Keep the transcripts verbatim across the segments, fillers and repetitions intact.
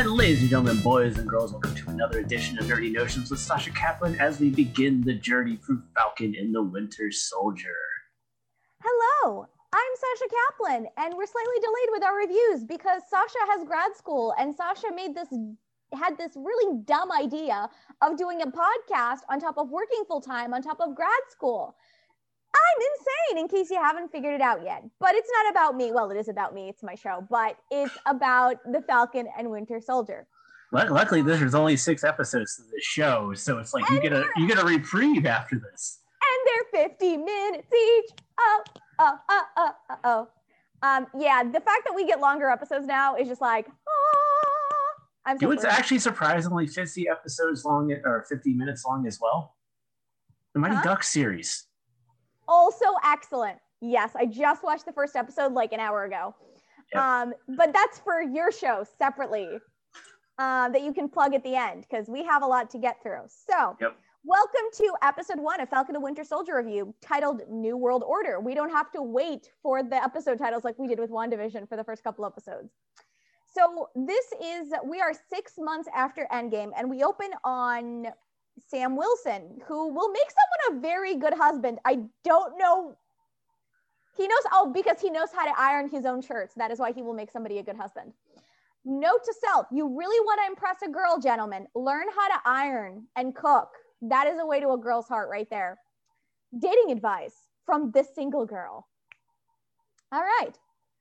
And ladies and gentlemen, boys and girls, welcome to another edition of Nerdy Notions with Sasha Kaplan as we begin the journey through Falcon and the Winter Soldier. Hello, I'm Sasha Kaplan, and we're slightly delayed with our reviews because Sasha has grad school, and Sasha made this had this really dumb idea of doing a podcast on top of working full-time on top of grad school. I'm insane, in case you haven't figured it out yet. But it's not about me. Well, it is about me. It's my show. But it's about the Falcon and Winter Soldier. Luckily, there's only six episodes to this show, so it's like and you get a you get a reprieve after this. And they're fifty minutes each. Oh, oh, oh, oh, oh, oh. Um, yeah, the fact that we get longer episodes now is just like, oh, I'm so It was actually surprisingly fifty episodes long, or fifty minutes long as well. The Mighty huh? Ducks series. Also excellent. Yes, I just watched the first episode like an hour ago. Yep. Um, but that's for your show separately uh, that you can plug at the end because we have a lot to get through. So yep. Welcome to episode one of Falcon and Winter Soldier review titled New World Order. We don't have to wait for the episode titles like we did with WandaVision for the first couple episodes. So this is, we are six months after Endgame and we open on Sam Wilson, who will make someone a very good husband. I don't know. He knows, oh, because he knows how to iron his own shirts. That is why he will make somebody a good husband. Note to self, you really want to impress a girl, gentlemen. Learn how to iron and cook. That is a way to a girl's heart right there. Dating advice from this single girl. All right.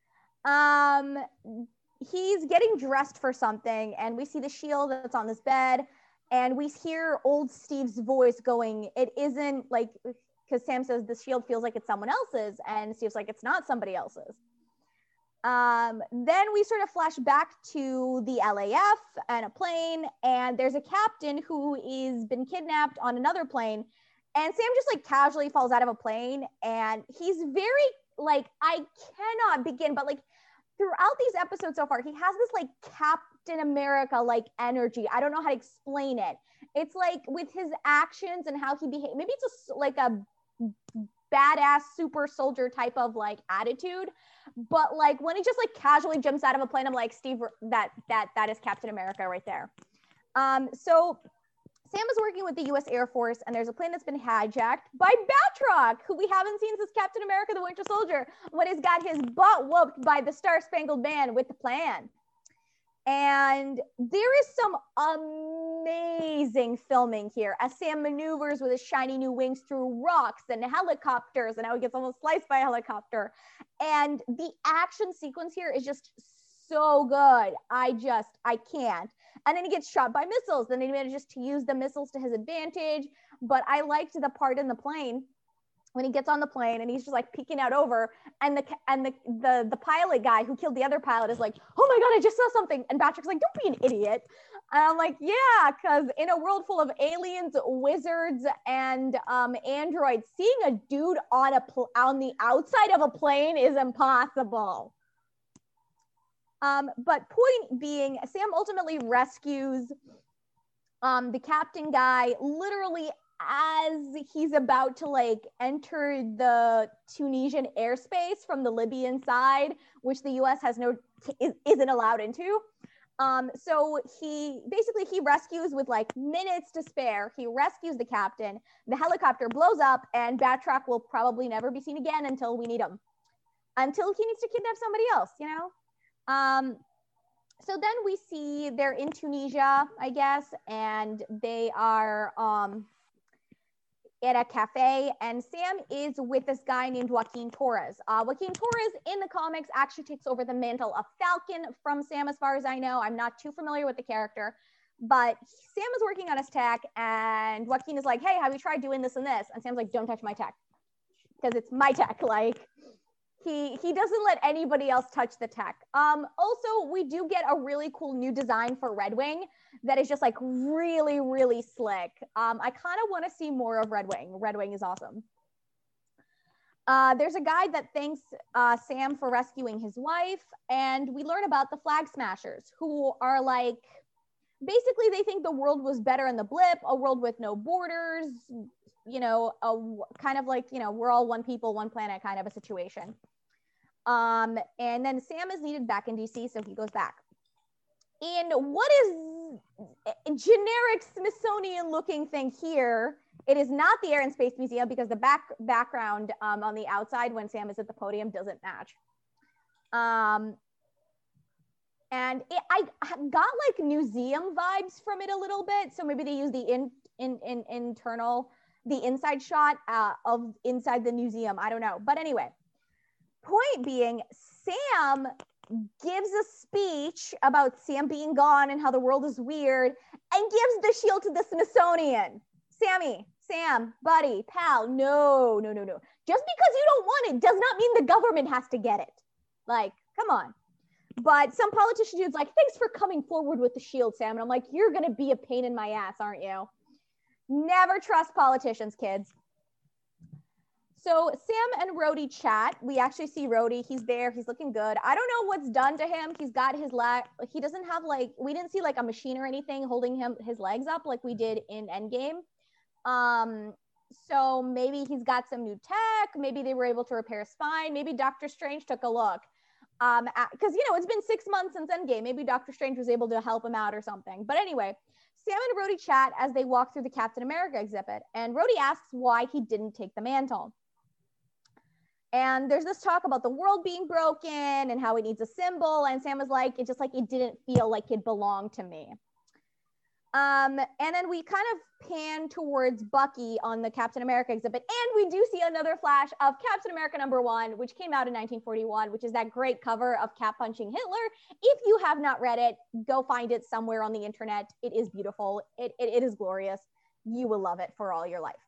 Um, he's getting dressed for something, and we see the shield that's on this bed. And we hear old Steve's voice going, it isn't like, because Sam says the shield feels like it's someone else's, and Steve's like, it's not somebody else's. Um, then we sort of flash back to the L A F and a plane, and there's a captain who is been kidnapped on another plane, and Sam just like casually falls out of a plane, and he's very, like, I cannot begin, but like, throughout these episodes so far, he has this like Captain America like energy. I don't know how to explain it. It's like with his actions and how he behaves. Maybe it's a, like a badass super soldier type of like attitude. But like when he just like casually jumps out of a plane, I'm like, Steve, that that that is Captain America right there. Um, so Sam is working with the U S Air Force, and there's a plane that's been hijacked by Batroc, who we haven't seen since Captain America, the Winter Soldier, when he's got his butt whooped by the Star-Spangled Man with the plan. And there is some amazing filming here as Sam maneuvers with his shiny new wings through rocks and helicopters, and how he gets almost sliced by a helicopter. And the action sequence here is just so good. I just, I can't. And then he gets shot by missiles. Then he manages to use the missiles to his advantage. But I liked the part in the plane when he gets on the plane and he's just like peeking out over, and the and the the, the pilot guy who killed the other pilot is like, oh my God, I just saw something. And Patrick's like, don't be an idiot. And I'm like, yeah, because in a world full of aliens, wizards, and um, androids, seeing a dude on a pl- on the outside of a plane is impossible. Um, but point being, Sam ultimately rescues um, the captain guy literally as he's about to like enter the Tunisian airspace from the Libyan side, which the U S has no, is, isn't allowed into. Um, so he basically, he rescues with like minutes to spare. He rescues the captain, the helicopter blows up, and Batroc will probably never be seen again until we need him. Until he needs to kidnap somebody else, you know? Um, so then we see they're in Tunisia, I guess, and they are um, at a cafe, and Sam is with this guy named Joaquin Torres. Uh, Joaquin Torres in the comics actually takes over the mantle of Falcon from Sam, as far as I know. I'm not too familiar with the character, but Sam is working on his tech, and Joaquin is like, hey, have you tried doing this and this? And Sam's like, don't touch my tech, because it's my tech, like... He he doesn't let anybody else touch the tech. Um, also, we do get a really cool new design for Red Wing that is just like really, really slick. Um, I kind of want to see more of Red Wing. Red Wing is awesome. Uh, there's a guy that thanks uh, Sam for rescuing his wife, and we learn about the Flag Smashers, who are like, basically they think the world was better in the blip, a world with no borders, you know, a kind of like, you know, we're all one people, one planet kind of a situation. Um, and then Sam is needed back in D C, so he goes back. in what is a generic Smithsonian looking thing here, it is not the Air and Space Museum because the back background um, on the outside when Sam is at the podium doesn't match. Um, and it, I got like museum vibes from it a little bit. So maybe they use the in, in, in internal, the inside shot uh, of inside the museum. I don't know. But anyway, point being, Sam gives a speech about Sam being gone and how the world is weird and gives the shield to the Smithsonian. Sammy, Sam, buddy, pal, no, no, no, no. Just because you don't want it does not mean the government has to get it. Like, come on. But some politician dude's like, thanks for coming forward with the shield, Sam. And I'm like, you're going to be a pain in my ass, aren't you? Never trust politicians, kids. So Sam and Rhodey chat. We actually see Rhodey. He's there. He's looking good. I don't know what's done to him. He's got his leg. He doesn't have like, we didn't see like a machine or anything holding him, his legs up like we did in Endgame. Um, so maybe he's got some new tech. Maybe they were able to repair his spine. Maybe Doctor Strange took a look. Um, because, you know, it's been six months since Endgame. Maybe Doctor Strange was able to help him out or something. But anyway, Sam and Rhodey chat as they walk through the Captain America exhibit. And Rhodey asks why he didn't take the mantle. And there's this talk about the world being broken and how it needs a symbol. And Sam was like, it just like, it didn't feel like it belonged to me. Um, and then we kind of pan towards Bucky on the Captain America exhibit. And we do see another flash of Captain America number one, which came out in nineteen forty-one, which is that great cover of Cap punching Hitler. If you have not read it, go find it somewhere on the internet. It is beautiful. It, it, it is glorious. You will love it for all your life.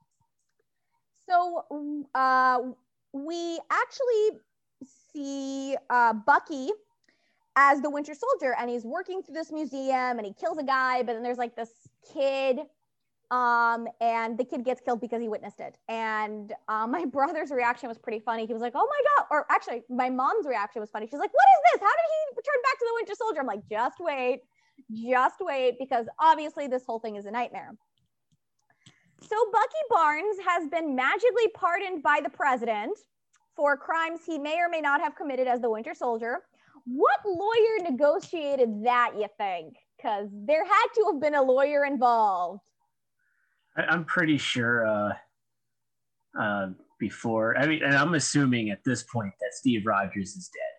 So, uh, we actually see uh, Bucky as the Winter Soldier, and he's working through this museum and he kills a guy, but then there's like this kid um, and the kid gets killed because he witnessed it. And uh, my brother's reaction was pretty funny. He was like, oh my God, or actually my mom's reaction was funny. She's like, what is this? How did he return back to the Winter Soldier? I'm like, just wait, just wait, because obviously this whole thing is a nightmare. So Bucky Barnes has been magically pardoned by the president for crimes he may or may not have committed as the Winter Soldier. What lawyer negotiated that, you think? Because there had to have been a lawyer involved. I'm pretty sure uh, uh, before, I mean, and I'm assuming at this point that Steve Rogers is dead.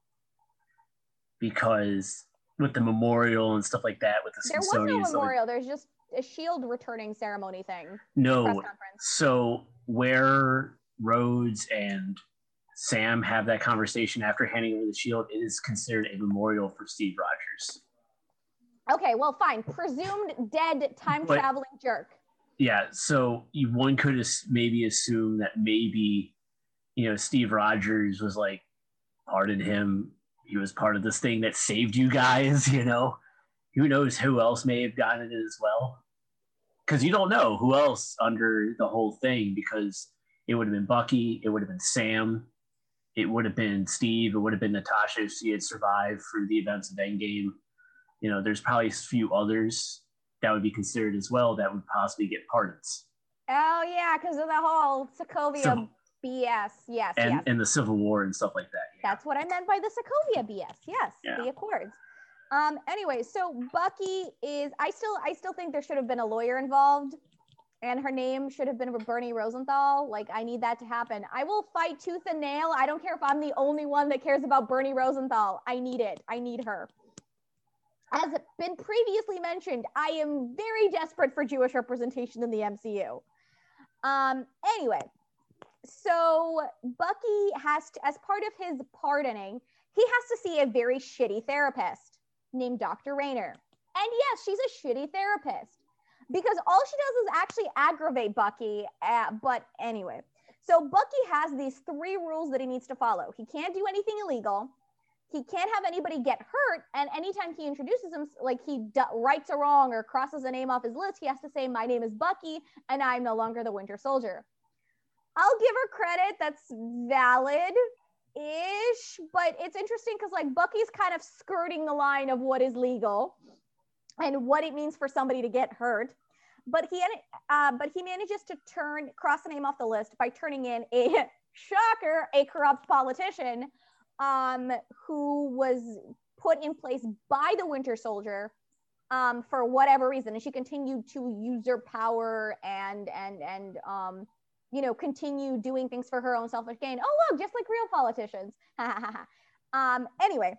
Because with the memorial and stuff like that, with the There was no memorial. There's just a shield returning ceremony thing. No. So where Rhodes and Sam have that conversation after handing over the shield, it is considered a memorial for Steve Rogers. Okay, well, fine. Presumed dead time-traveling jerk. Yeah, so you, one could maybe assume that maybe, you know, Steve Rogers was like, pardon him. He was part of this thing that saved you guys, you know. Who knows who else may have gotten it as well. Because you don't know who else under the whole thing, because it would have been Bucky, it would have been Sam, it would have been Steve, it would have been Natasha if she had survived through the events of Endgame. You know, there's probably a few others that would be considered as well that would possibly get pardons. Oh, yeah, because of the whole Sokovia so, B S. Yes, and, yes. And the Civil War and stuff like that. Yeah. That's what I meant by the Sokovia B S. Yes, yeah. The Accords. Um, anyway, so Bucky is, I still, I still think there should have been a lawyer involved. And her name should have been Bernie Rosenthal. Like, I need that to happen. I will fight tooth and nail. I don't care if I'm the only one that cares about Bernie Rosenthal. I need it. I need her. As been previously mentioned, I am very desperate for Jewish representation in the M C U. Um, anyway, so Bucky has to, as part of his pardoning, he has to see a very shitty therapist named Doctor Rayner. And yes, she's a shitty therapist. Because all she does is actually aggravate Bucky. Uh, but anyway, so Bucky has these three rules that he needs to follow. He can't do anything illegal. He can't have anybody get hurt. And anytime he introduces him, like he d- rights a wrong or crosses a name off his list, he has to say, my name is Bucky and I'm no longer the Winter Soldier. I'll give her credit. That's valid-ish. But it's interesting because like Bucky's kind of skirting the line of what is legal and what it means for somebody to get hurt. But he uh, but he manages to turn, cross the name off the list by turning in a, shocker, a corrupt politician um, who was put in place by the Winter Soldier um, for whatever reason. And she continued to usurp power and, and, and, um, you know, continue doing things for her own selfish gain. Oh, look, just like real politicians. um, anyway,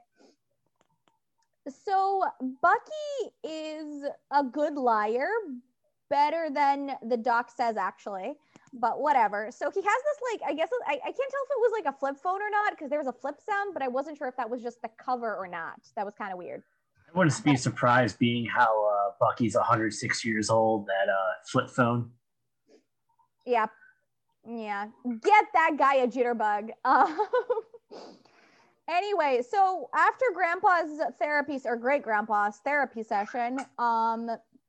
so Bucky is a good liar, better than the doc says, actually, but whatever. So he has this, like, I guess, I, I can't tell if it was like a flip phone or not, because there was a flip sound, but I wasn't sure if that was just the cover or not. That was kind of weird. I wouldn't be surprised, being how uh, Bucky's one hundred six years old, that uh, flip phone. Yeah. Yeah. Get that guy a jitterbug. Um, anyway, so after Grandpa's therapy, or great Grandpa's therapy session, um,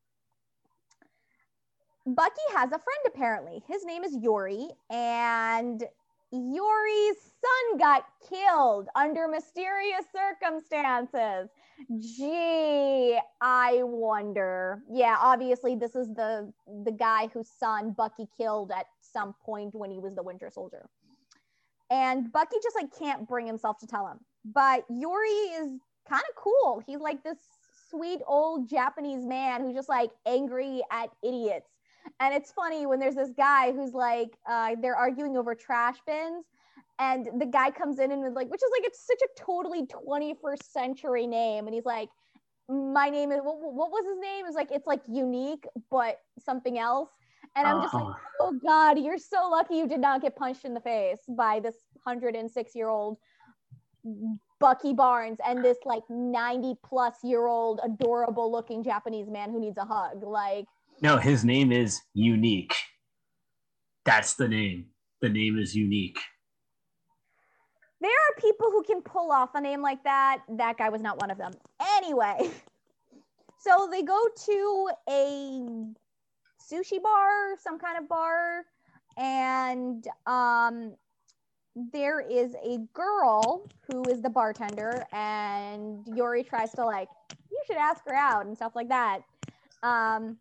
Bucky has a friend, apparently. His name is Yori, and Yori's son got killed under mysterious circumstances. Gee, I wonder. Yeah, obviously this is the the guy whose son Bucky killed at some point when he was the Winter Soldier. And Bucky just like can't bring himself to tell him. But Yori is kind of cool. He's like this sweet old Japanese man who's just like angry at idiots. And it's funny when there's this guy who's like, uh, they're arguing over trash bins, and the guy comes in and is like, which is like, it's such a totally twenty-first century name. And he's like, my name is, what, what was his name? It's like, it's like unique, but something else. And I'm just like, oh God, you're so lucky you did not get punched in the face by this one hundred six year old Bucky Barnes and this like ninety plus year old adorable looking Japanese man who needs a hug. Like, no, his name is Unique. That's the name. The name is Unique. There are people who can pull off a name like that. That guy was not one of them. Anyway, so they go to a sushi bar, some kind of bar, and um, there is a girl who is the bartender, and Yori tries to like, you should ask her out and stuff like that. Um,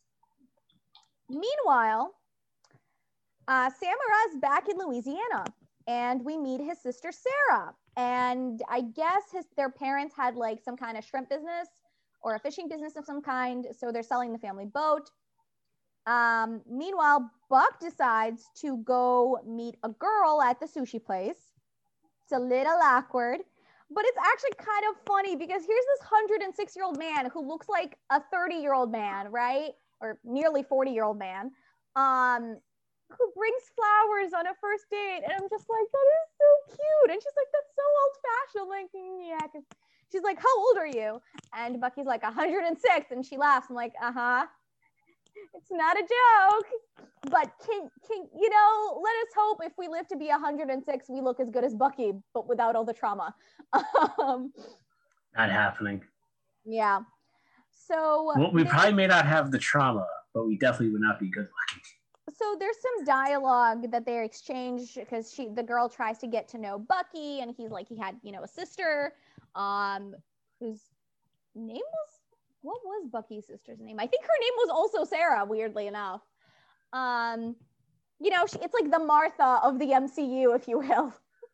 meanwhile, uh, Samara's back in Louisiana, and we meet his sister Sarah. And I guess his their parents had like some kind of shrimp business or a fishing business of some kind, so they're selling the family boat. Um, meanwhile, Buck decides to go meet a girl at the sushi place. It's a little awkward, but it's actually kind of funny because here's this one hundred six year old man who looks like a thirty year old man, right? Or nearly forty year old man, um, who brings flowers on a first date. And I'm just like, that is so cute. And she's like, that's so old fashioned. I'm like, mm, yeah, because she's like, how old are you? And Bucky's like, one hundred six. And she laughs. I'm like, uh-huh. It's not a joke, but can, can, you know, let us hope if we live to be one hundred six, we look as good as Bucky, but without all the trauma. um, Not happening. Yeah. So well, we they, probably may not have the trauma, but we definitely would not be good looking. So there's some dialogue that they exchange because she, the girl tries to get to know Bucky, and he's like, he had, you know, a sister, um, whose name was, what was Bucky's sister's name? I think her name was also Sarah, weirdly enough. Um, you know, she, it's like the Martha of the M C U, if you will.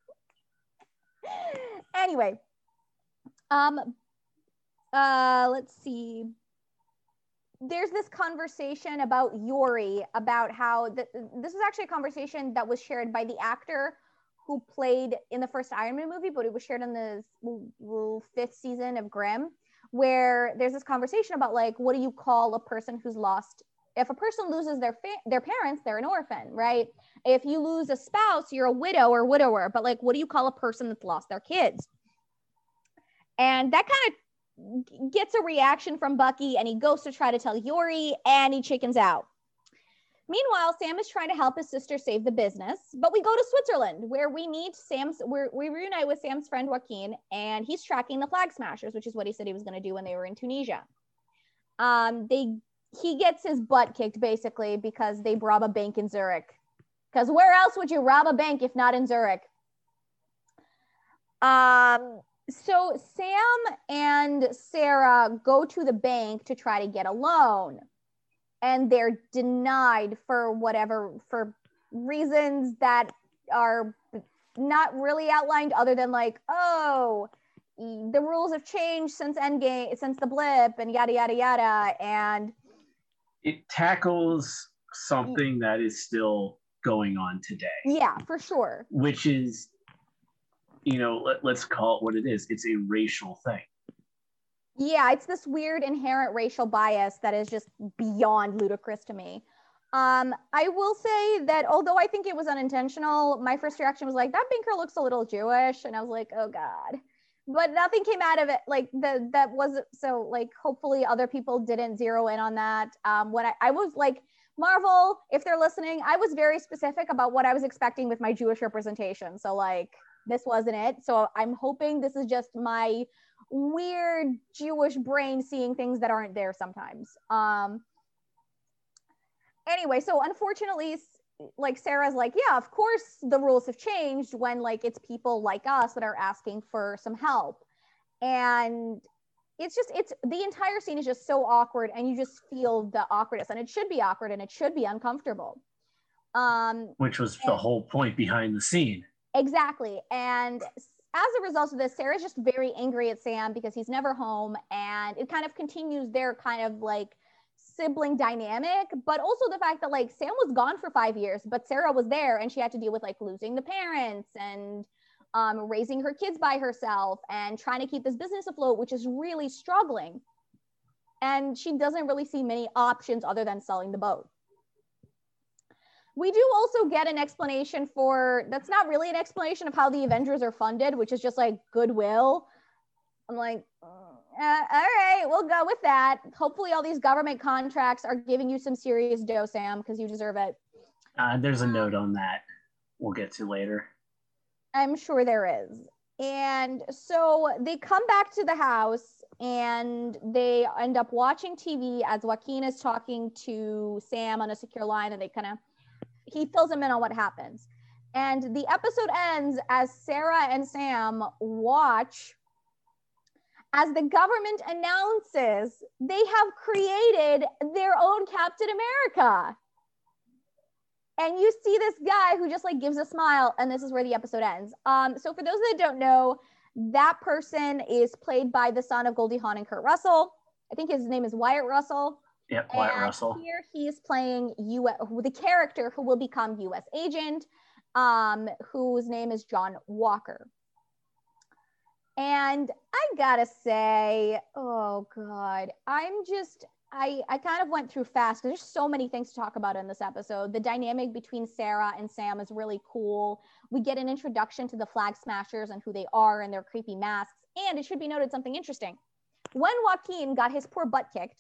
Anyway, um, uh, let's see. There's this conversation about Yori, about how the, this was actually a conversation that was shared by the actor who played in the first Iron Man movie, but it was shared in the fifth season of Grimm, where there's this conversation about like, what do you call a person who's lost? If a person loses their fa- their parents, they're an orphan, right? If you lose a spouse, you're a widow or widower. But like, what do you call a person that's lost their kids? And that kind of gets a reaction from Bucky, and he goes to try to tell Yori, and he chickens out. Meanwhile, Sam is trying to help his sister save the business, but we go to Switzerland, where we meet Sam's, we're, we reunite with Sam's friend Joaquin, and he's tracking the Flag Smashers, which is what he said he was going to do when they were in Tunisia. Um, they he gets his butt kicked basically because they rob a bank in Zurich. Because where else would you rob a bank if not in Zurich? Um. So Sam and Sarah go to the bank to try to get a loan, and they're denied for whatever, for reasons that are not really outlined other than like, oh, the rules have changed since Endgame, since the blip, and yada yada yada, and it tackles something that is still going on today. Yeah, for sure. Which is, you know, let, let's call it what it is. It's a racial thing. Yeah, it's this weird inherent racial bias that is just beyond ludicrous to me. Um, I will say that although I think it was unintentional, my first reaction was like, that banker looks a little Jewish. And I was like, oh God. But nothing came out of it. Like the, that was, so like, hopefully other people didn't zero in on that. Um, when I, I was like, Marvel, if they're listening, I was very specific about what I was expecting with my Jewish representation. So like, this wasn't it. So I'm hoping this is just my weird Jewish brain seeing things that aren't there sometimes. Um, anyway, so unfortunately, like Sarah's like, yeah, of course the rules have changed when like it's people like us that are asking for some help. And it's just, it's the entire scene is just so awkward, and you just feel the awkwardness, and it should be awkward and it should be uncomfortable. Um, Which was and, the whole point behind the scene. Exactly. And as a result of this, Sarah's just very angry at Sam because he's never home, and it kind of continues their kind of like sibling dynamic, but also the fact that like Sam was gone for five years, but Sarah was there, and she had to deal with like losing the parents and um, raising her kids by herself and trying to keep this business afloat, which is really struggling. And she doesn't really see many options other than selling the boat. We do also get an explanation for, that's not really an explanation of how the Avengers are funded, which is just like goodwill. I'm like, uh, all right, we'll go with that. Hopefully all these government contracts are giving you some serious dough, Sam, because you deserve it. Uh, there's a note on that we'll get to later. I'm sure there is. And so they come back to the house and they end up watching T V as Joaquin is talking to Sam on a secure line, and they kind of, he fills him in on what happens. And the episode ends as Sarah and Sam watch as the government announces they have created their own Captain America. And you see this guy who just like gives a smile, and this is where the episode ends. Um, so for those that don't know, that person is played by the son of Goldie Hawn and Kurt Russell. I think his name is Wyatt Russell. Yep, Wyatt and Russell. Here he is playing U S, the character who will become U S agent, um, whose name is John Walker. And I gotta say, oh God, I'm just, I, I kind of went through fast because there's so many things to talk about in this episode. The dynamic between Sarah and Sam is really cool. We get an introduction to the Flag Smashers and who they are and their creepy masks. And it should be noted something interesting. When Joaquin got his poor butt kicked,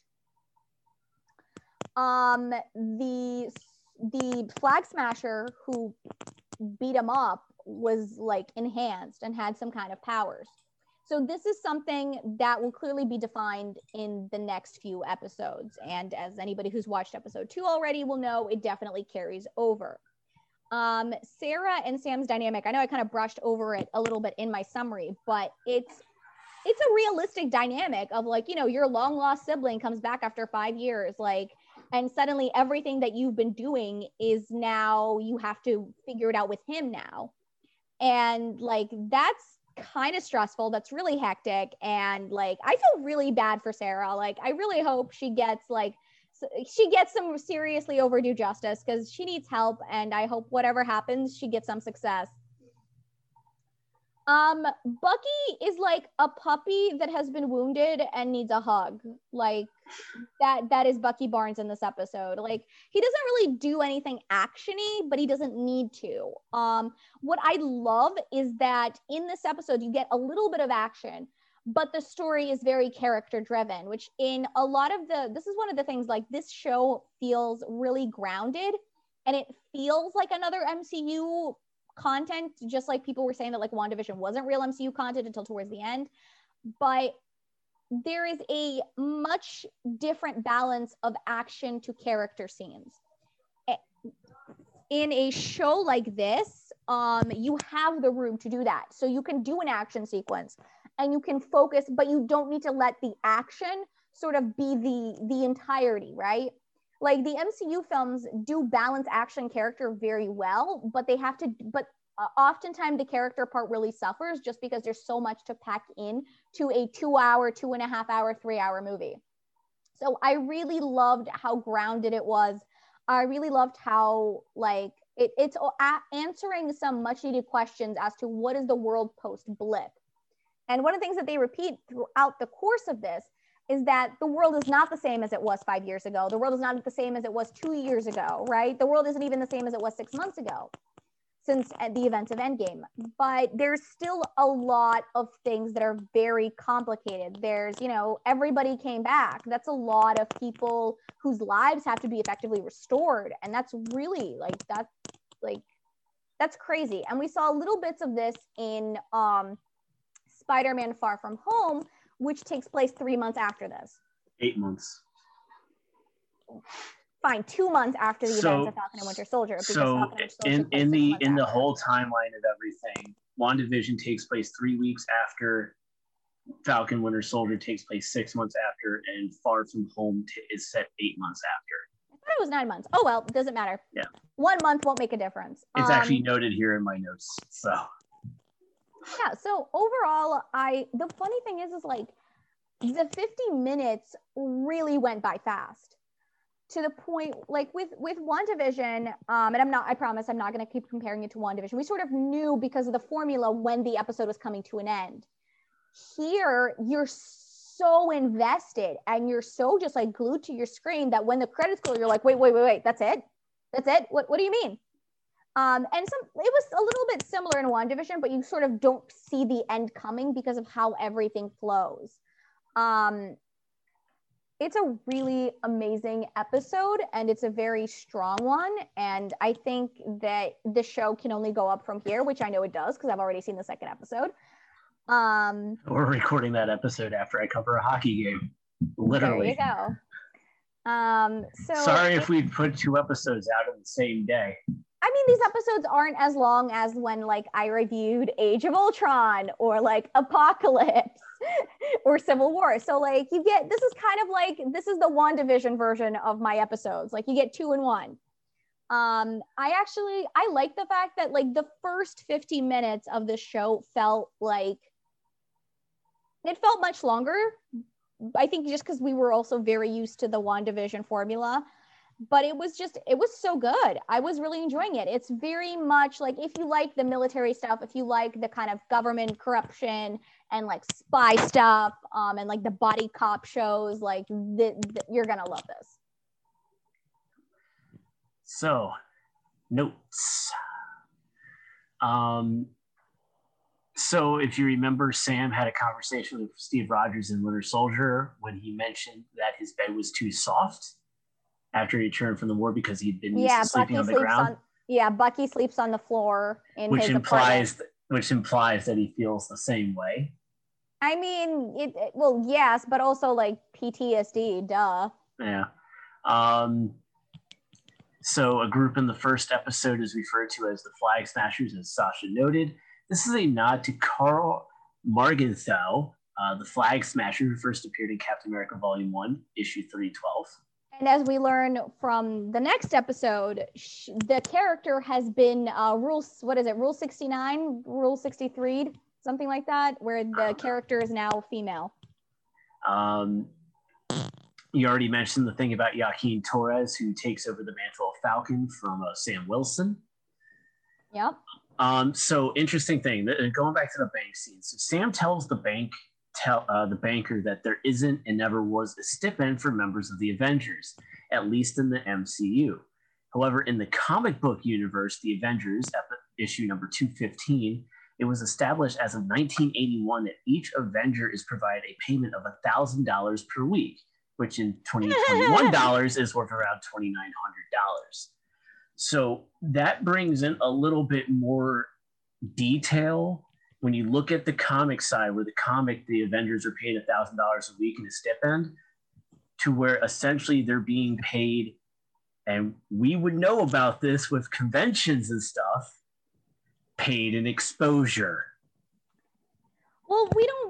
um, the, the Flag Smasher who beat him up was like enhanced and had some kind of powers. So this is something that will clearly be defined in the next few episodes. And as anybody who's watched episode two already will know, it definitely carries over. Um, Sarah and Sam's dynamic, I know I kind of brushed over it a little bit in my summary, but it's it's a realistic dynamic of like, you know, your long lost sibling comes back after five years, like, and suddenly everything that you've been doing is now, you have to figure it out with him now. And like, that's kind of stressful. That's really hectic. And like, I feel really bad for Sarah. Like, I really hope she gets like, she gets some seriously overdue justice because she needs help. And I hope whatever happens, she gets some success. Um, Bucky is like a puppy that has been wounded and needs a hug. Like that, that is Bucky Barnes in this episode. Like he doesn't really do anything actiony, but he doesn't need to. Um, what I love is that in this episode, you get a little bit of action, but the story is very character driven, which in a lot of the, this is one of the things, like this show feels really grounded and it feels like another M C U content, just like people were saying that like WandaVision wasn't real M C U content until towards the end. But there is a much different balance of action to character scenes. In a show like this, um, you have the room to do that. So you can do an action sequence and you can focus, but you don't need to let the action sort of be the, the entirety, right? Like the M C U films do balance action character very well, but they have to, but uh, oftentimes the character part really suffers just because there's so much to pack in to a two hour, two and a half hour, three hour movie. So I really loved how grounded it was. I really loved how like it, it's a- answering some much needed questions as to what is the world post blip. And one of the things that they repeat throughout the course of this is that the world is not the same as it was five years ago. The world is not the same as it was two years ago, right? The world isn't even the same as it was six months ago since the events of Endgame. But there's still a lot of things that are very complicated. There's, you know, everybody came back. That's a lot of people whose lives have to be effectively restored. And that's really like, that's like, that's crazy. And we saw little bits of this in um, Spider-Man Far From Home, which takes place three months after this. Eight months. Fine, two months after the so, events of Falcon and Winter Soldier. So in, in the in the whole timeline of everything, WandaVision takes place three weeks after Falcon Winter Soldier takes place six months after, and Far From Home t- is set eight months after. I thought it was nine months. Oh well, it doesn't matter. Yeah. One month won't make a difference. It's um, actually noted here in my notes. So yeah, so overall, I the funny thing is is like the fifty minutes really went by fast. To the point, like with with WandaVision, um, and I'm not, I promise I'm not going to keep comparing it to WandaVision. We sort of knew because of the formula when the episode was coming to an end. Here, you're so invested and you're so just like glued to your screen that when the credits go, you're like, wait, wait, wait, wait, that's it? That's it? What, what do you mean? Um, and some, it was a little bit similar in WandaVision, but you sort of don't see the end coming because of how everything flows. Um, It's a really amazing episode and it's a very strong one. And I think that the show can only go up from here, which I know it does because I've already seen the second episode. Um, We're recording that episode after I cover a hockey game. Literally. There you go. Um, so Sorry if we put two episodes out on the same day. I mean, these episodes aren't as long as when like I reviewed Age of Ultron or like Apocalypse or Civil War. So like you get, this is kind of like, this is the WandaVision version of my episodes. Like you get two in one. Um, I actually, I like the fact that like the first fifty minutes of the show felt like, it felt much longer. I think just because we were also very used to the WandaVision formula. But it was just, it was so good. I was really enjoying it. It's very much like, if you like the military stuff, if you like the kind of government corruption and like spy stuff, um, and like the body cop shows, like the, the, you're going to love this. So, notes. Um, so if you remember, Sam had a conversation with Steve Rogers in Winter Soldier when he mentioned that his bed was too soft after he returned from the war because he'd been used yeah, to sleeping Bucky on the sleeps ground. On, yeah, Bucky sleeps on the floor in which his implies apartment. which implies that he feels the same way. I mean, it, it well, yes, but also like P T S D, duh. Yeah. Um, so a group in the first episode is referred to as the Flag Smashers, as Sasha noted. This is a nod to Carl Morgenthau, uh, the Flag Smasher, who first appeared in Captain America Volume one, issue three twelve. And as we learn from the next episode, sh- the character has been uh, rules. What is it? Rule sixty-nine, Rule sixty-three, something like that, where the character is now female. Um, you already mentioned the thing about Joaquin Torres, who takes over the mantle of Falcon from uh, Sam Wilson. Yep. Um, so interesting thing. Going back to the bank scene. So Sam tells the bank. Tell uh, the banker that there isn't and never was a stipend for members of the Avengers, at least in the M C U. However, in the comic book universe, the Avengers, at the issue number two fifteen, it was established as of nineteen eighty-one that each Avenger is provided a payment of one thousand dollars per week, which in twenty twenty-one dollars is worth around twenty-nine hundred dollars. So that brings in a little bit more detail. When you look at the comic side, where the comic, the Avengers are paid one thousand dollars a week in a stipend, to where essentially they're being paid, and we would know about this with conventions and stuff, paid in exposure. Well, we don't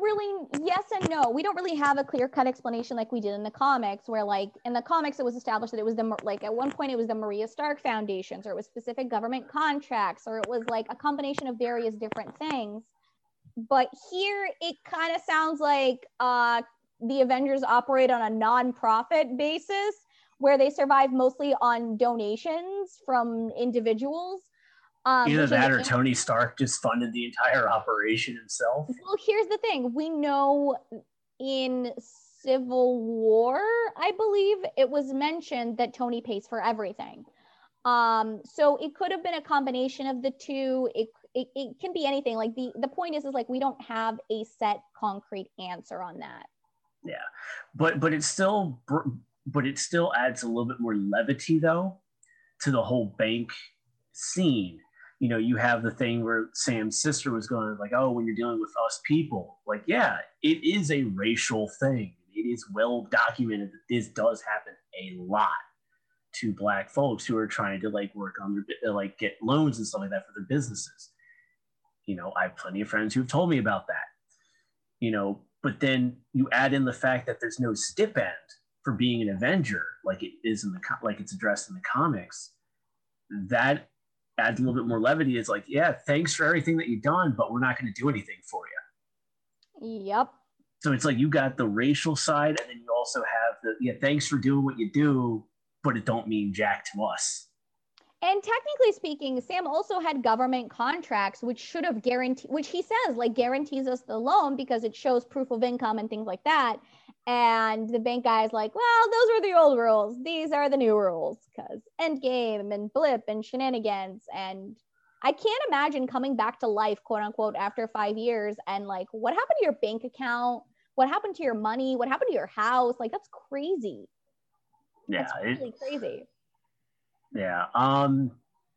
really, yes and no. We don't really have a clear-cut explanation like we did in the comics, where like in the comics it was established that it was the, like at one point it was the Maria Stark Foundations, or it was specific government contracts, or it was like a combination of various different things. But here it kind of sounds like uh, the Avengers operate on a non-profit basis, where they survive mostly on donations from individuals. Um, Either that or Tony Stark just funded the entire operation himself. Well, here's the thing. We know in Civil War, I believe, it was mentioned that Tony pays for everything. Um, so it could have been a combination of the two. It, it, it can be anything. Like the, the point is, is like we don't have a set concrete answer on that. Yeah, but but it still but it still adds a little bit more levity though to the whole bank scene. You know, you have the thing where Sam's sister was going like, oh, when you're dealing with us people, like, yeah, it is a racial thing. It is well documented that this does happen a lot to Black folks who are trying to like work on their, like get loans and stuff like that for their businesses. You know, I have plenty of friends who've told me about that, you know, but then you add in the fact that there's no stipend for being an Avenger, like it is in the, like it's addressed in the comics. That adds a little bit more levity. It's like, yeah, thanks for everything that you've done, but we're not going to do anything for you. Yep. So it's like you got the racial side, and then you also have the, yeah, thanks for doing what you do, but it don't mean jack to us. And technically speaking, Sam also had government contracts, which should have guaranteed, which he says like guarantees us the loan because it shows proof of income and things like that. And the bank guy's like, well, those were the old rules. These are the new rules because Endgame and Blip and shenanigans. And I can't imagine coming back to life, quote unquote, after five years. And like, what happened to your bank account? What happened to your money? What happened to your house? Like, that's crazy. Yeah. That's really it, crazy. Yeah. Um.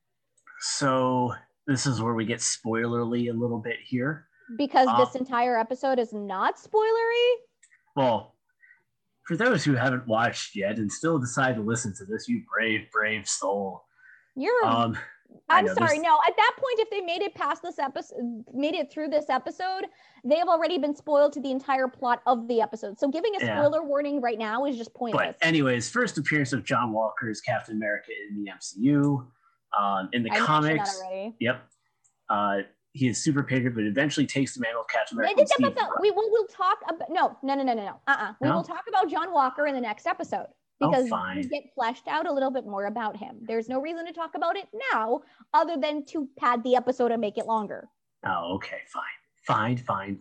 So this is where we get spoilerly a little bit here. Because um, this entire episode is not spoilery? Well, for those who haven't watched yet and still decide to listen to this, you brave, brave soul. You're um I'm know, sorry. No, at that point, if they made it past this episode, made it through this episode, they have already been spoiled to the entire plot of the episode. So giving a spoiler yeah. warning right now is just pointless. But anyways, first appearance of John Walker as Captain America in the M C U. Um, in the I comics, yep. Uh, he is super patriot, but eventually takes the mantle of Captain America. We will we'll talk about no, no, no, no, no, no. Uh-uh. We no? will talk about John Walker in the next episode. Because oh, we get fleshed out a little bit more about him. There's no reason to talk about it now other than to pad the episode and make it longer. Oh, okay, fine. Fine, fine, fine,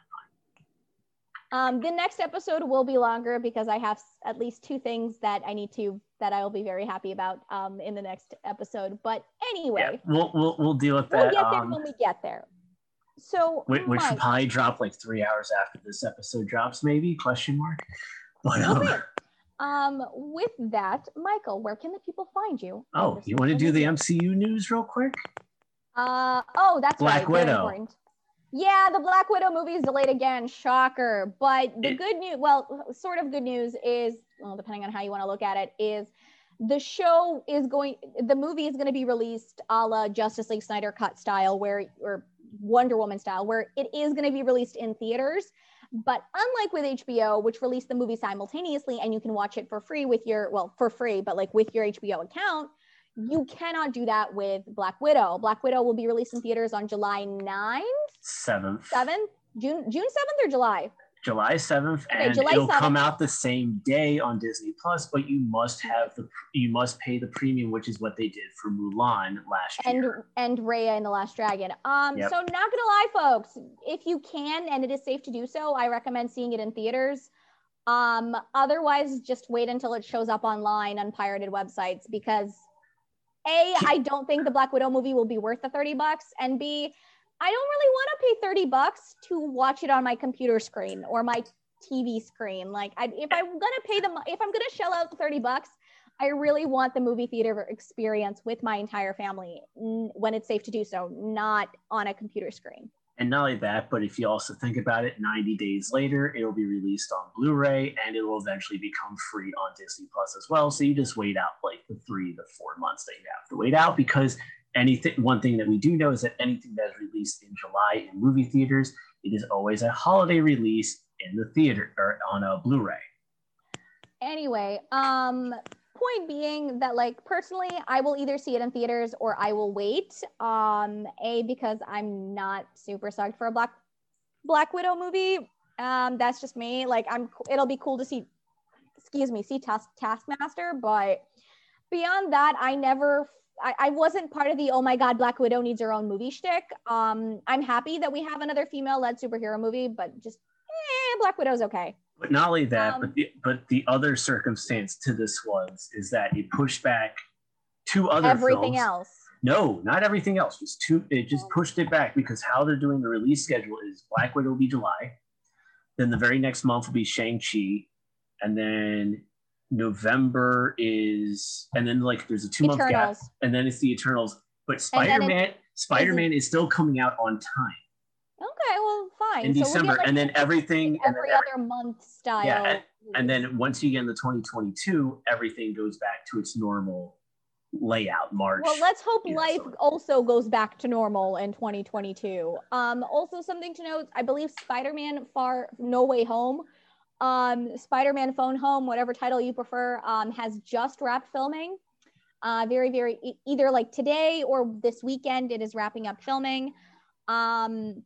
fine, fine. Um, the next episode will be longer because I have at least two things that I need to, that I will be very happy about um, in the next episode. But anyway. Yeah, we'll, we'll, we'll deal with that. We'll get there um, when we get there. So, Which, which should probably drop like three hours after this episode drops, maybe, question mark. But, um, okay. Um, with that, Michael, where can the people find you? Oh, you want to do the M C U news real quick? Uh, oh, that's Black right. Widow. Yeah, the Black Widow movie is delayed again. Shocker. But the it, good news, well, sort of good news is, well, depending on how you want to look at it, is the show is going, the movie is going to be released a la Justice League Snyder Cut style, where, or Wonder Woman style, where it is going to be released in theaters. But unlike with H B O, which released the movie simultaneously and you can watch it for free with your, well, for free, but like with your H B O account, you cannot do that with Black Widow. Black Widow will be released in theaters on July ninth? seventh. seventh? June, June seventh or July? July seventh, okay, and July it'll seventh. Come out the same day on Disney Plus, but you must have the you must pay the premium, which is what they did for Mulan last and, year. And Raya and the Last Dragon. Um, yep. So not gonna lie, folks, if you can and it is safe to do so, I recommend seeing it in theaters. Um, otherwise, just wait until it shows up online on pirated websites because A, I don't think the Black Widow movie will be worth the thirty bucks, and B, I don't really want to pay thirty bucks to watch it on my computer screen or my T V screen. Like, I, if I'm going to pay them, if I'm going to shell out the thirty bucks, I really want the movie theater experience with my entire family when it's safe to do so, not on a computer screen. And not only that, but if you also think about it, ninety days later, it'll be released on Blu-ray and it will eventually become free on Disney Plus as well. So you just wait out like the three to four months that you have to wait out because anything, one thing that we do know is that anything that is released in July in movie theaters it is always a holiday release in the theater or on a Blu-ray. Anyway, um, point being that, like, personally, I will either see it in theaters or I will wait. Um, A, because I'm not super psyched for a Black Black Widow movie. Um, that's just me. Like, I'm. It'll be cool to see. Excuse me, see Task Taskmaster, but beyond that, I never. I, I wasn't part of the oh my god, Black Widow needs her own movie shtick. Um, I'm happy that we have another female-led superhero movie, but just eh, Black Widow's okay. But not only that, Um, but the but the other circumstance to this was is that it pushed back two other everything films. else. No, not everything else. Just two. It just pushed it back because how they're doing the release schedule is Black Widow will be July, then the very next month will be Shang-Chi, and then November is, and then like there's a two month gap, and then it's the Eternals. But Spider-Man, Spider-Man is still coming out on time. Okay, well, fine. In so December, we'll get, like, and then everything every and then other month style. Yeah, and, and then once you get into twenty twenty-two, everything goes back to its normal layout. March. Well, let's hope yeah, life so. also goes back to normal in twenty twenty-two. Um, also something to note, I believe Spider-Man Far No Way Home, um, Spider-Man Phone Home, whatever title you prefer, um, has just wrapped filming. Uh, very, very e- either like today or this weekend, it is wrapping up filming. Um,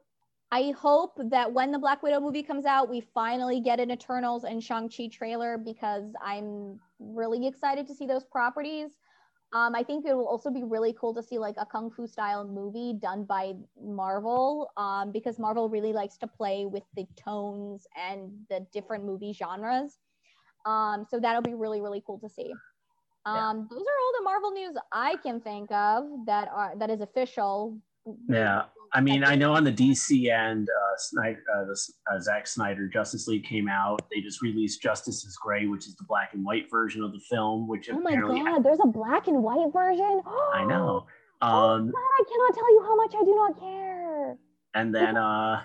I hope that when the Black Widow movie comes out, we finally get an Eternals and Shang-Chi trailer because I'm really excited to see those properties. Um, I think it will also be really cool to see like a Kung Fu style movie done by Marvel um, because Marvel really likes to play with the tones and the different movie genres. Um, so that'll be really, really cool to see. Um, yeah. Those are all the Marvel news I can think of that are that is official. Yeah, I mean, I know on the D C end, uh, Snyder, uh, the, uh, Zack Snyder Justice League came out. They just released Justice is Gray, which is the black and white version of the film. Which oh my god, ha- there's a black and white version. I know. Um, oh my god, I cannot tell you how much I do not care. And then, uh,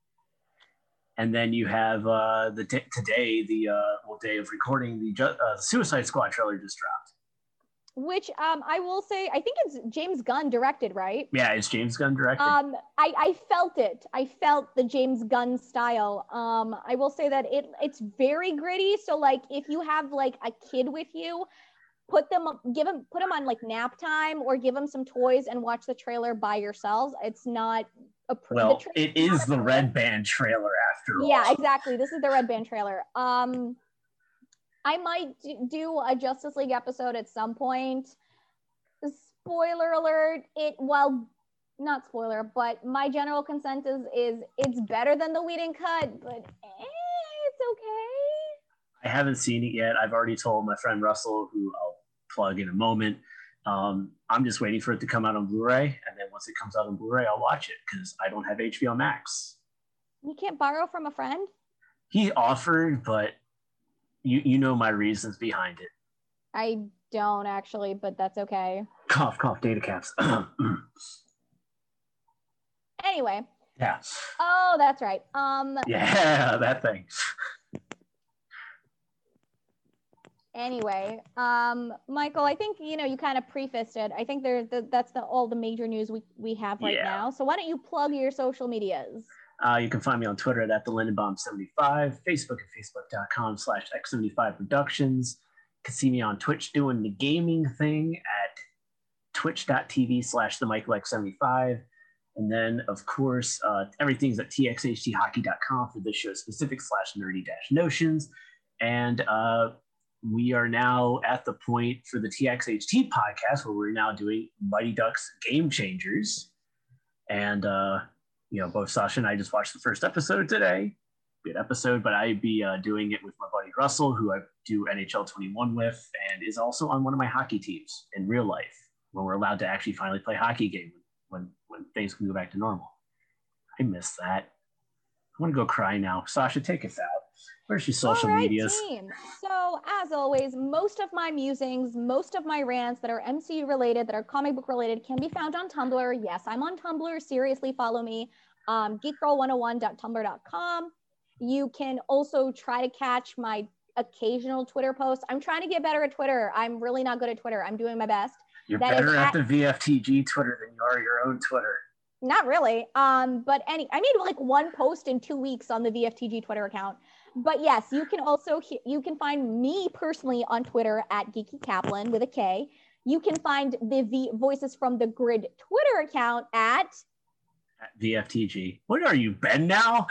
and then you have uh, the t- today, the uh, well, day of recording, the Ju- uh, Suicide Squad trailer just dropped. Which um, I will say, I think it's James Gunn directed, right? Yeah, it's James Gunn directed. Um, I, I felt it. I felt the James Gunn style. Um, I will say that it it's very gritty. So like, if you have like a kid with you, put them, give them, put them on like nap time, or give them some toys and watch the trailer by yourselves. It's not a pr- well, tra- it is the Red Band trailer after all. Yeah, exactly. This is the Red Band trailer. Um. I might do a Justice League episode at some point. Spoiler alert, it, well, not spoiler, but my general consensus is it's better than the Whedon cut, but eh, it's okay. I haven't seen it yet. I've already told my friend Russell, who I'll plug in a moment, um, I'm just waiting for it to come out on Blu-ray, and then once it comes out on Blu-ray, I'll watch it, because I don't have H B O Max. You can't borrow from a friend? He offered, but You you know my reasons behind it. I don't actually, but that's okay. Cough, cough, data caps. Anyway. Yeah. Oh, that's right. Um. Yeah, that thing. Anyway, um, Michael, I think, you know, you kind of prefaced it. I think there's the, that's the all the major news we, we have right yeah. now. So why don't you plug your social medias? Uh, you can find me on Twitter at, at the Lindenbaum seventy-five, Facebook at facebook.com slash x75 productions. You can see me on Twitch doing the gaming thing at twitch.tv slash the Michael X75. And then, of course, uh, everything's at t x h t hockey dot com for this show specific slash nerdy dash notions. And uh, we are now at the point for the T X H T podcast where we're now doing Mighty Ducks Game Changers. And, uh, you know, both Sasha and I just watched the first episode today. Good episode, but I'd be uh, doing it with my buddy Russell, who I do N H L twenty-one with, and is also on one of my hockey teams in real life when we're allowed to actually finally play hockey game when when things can go back to normal. I miss that. I want to go cry now. Sasha, take us out. Where's your social All right, medias? Team. So as always, most of my musings, most of my rants that are M C U related, that are comic book related, can be found on Tumblr. Yes, I'm on Tumblr. Seriously, follow me. Um, geek girl one oh one dot tumblr dot com. You can also try to catch my occasional Twitter posts. I'm trying to get better at Twitter. I'm really not good at Twitter. I'm doing my best. You're that better at, at the V F T G Twitter than you are your own Twitter. Not really. Um, but any, I made like one post in two weeks on the V F T G Twitter account. But yes, you can also, you can find me personally on Twitter at Geeky Kaplan with a K. You can find the v- Voices from the Grid Twitter account at, at V F T G. What are you, Ben now?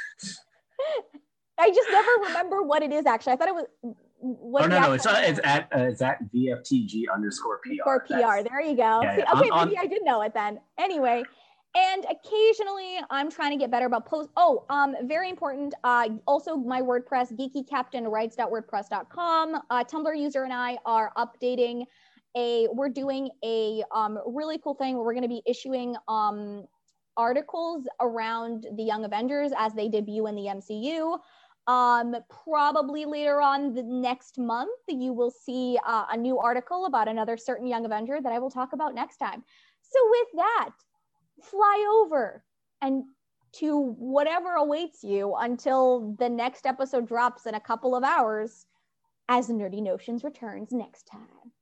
I just never remember what it is actually. I thought it was. What oh no, no, it's uh, it's at uh, it's at V F T G underscore P R. Or P R. There you go. Yeah, See, yeah. okay, On, maybe on, I did know it then. Anyway, and occasionally I'm trying to get better about posts. Oh, um, very important. Uh, also my WordPress, geeky captain writes dot wordpress dot com. Uh, Tumblr user and I are updating a. We're doing a um really cool thing where we're going to be issuing um articles around the Young Avengers as they debut in the M C U. Um, probably later on the next month, you will see uh, a new article about another certain Young Avenger that I will talk about next time. So with that, fly over and to whatever awaits you until the next episode drops in a couple of hours as Nerdy Notions returns next time.